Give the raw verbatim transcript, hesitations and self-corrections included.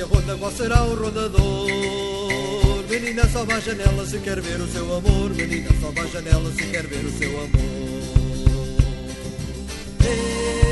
ronda, qual será o rondador? Menina, sobe à janela se quer ver o seu amor. Menina, sobe à janela se quer ver o seu amor. Ei,